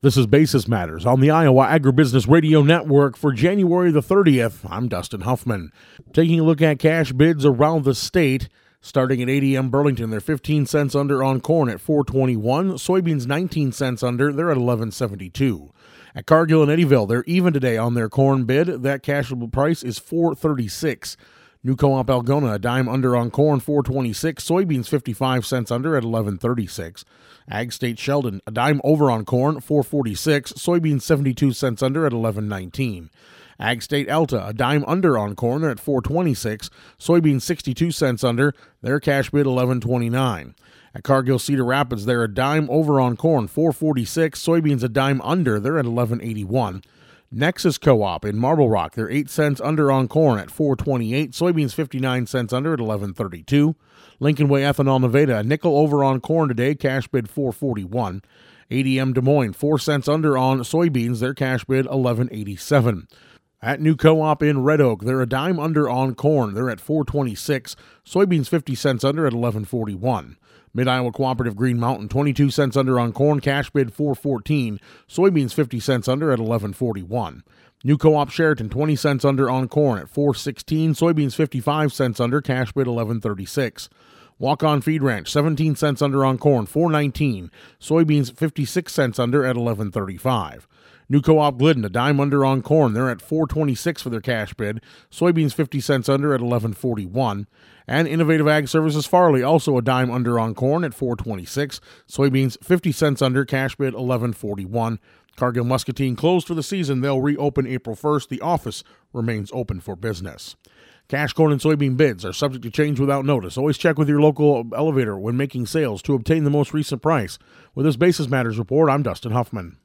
This is Basis Matters on the Iowa Agribusiness Radio Network for January the 30th. I'm Dustin Huffman. Taking a look at cash bids around the state. Starting at 8 a.m. Burlington, they're 15 cents under on corn at $4.21. Soybeans 19 cents under, they're at $11.72. At Cargill and Eddyville, they're even today on their corn bid. That cashable price is $4.36. New Co-op Algona, a dime under on corn, $4.26. Soybeans 55 cents under at $11.36. Ag State Sheldon, a dime over on corn, $4.46. Soybeans 72 cents under at $11.19. Ag State Alta, a dime under on corn, they're at $4.26. Soybeans 62 cents under, their cash bid $11.29. At Cargill Cedar Rapids, they're a dime over on corn, $4.46. Soybeans a dime under, they're at $11.81. Nexus Co-op in Marble Rock, they're 8 cents under on corn at $4.28. Soybeans 59 cents under at $11.32. Lincoln Way Ethanol Nevada, a nickel over on corn today, cash bid $4.41. ADM Des Moines, 4 cents under on soybeans, their cash bid $11.87. At New Co-op in Red Oak, they're a dime under on corn, they're at $4.26. Soybeans 50 cents under at $11.41. Mid-Iowa Cooperative Green Mountain, 22 cents under on corn, cash bid $4.14. Soybeans 50 cents under at $11.41. New Co-op Sheraton, 20 cents under on corn at $4.16. Soybeans 55 cents under, cash bid $11.36. Walk-On Feed Ranch, 17 cents under on corn, $4.19. Soybeans 56 cents under at $11.35. New Co-op Glidden, a dime under on corn. They're at $4.26 for their cash bid. Soybeans 50 cents under at $11.41. And Innovative Ag Services Farley, also a dime under on corn at $4.26. Soybeans 50 cents under, cash bid $11.41. Cargill Muscatine closed for the season. They'll reopen April 1st. The office remains open for business. Cash corn and soybean bids are subject to change without notice. Always check with your local elevator when making sales to obtain the most recent price. With this Basis Matters report, I'm Dustin Huffman.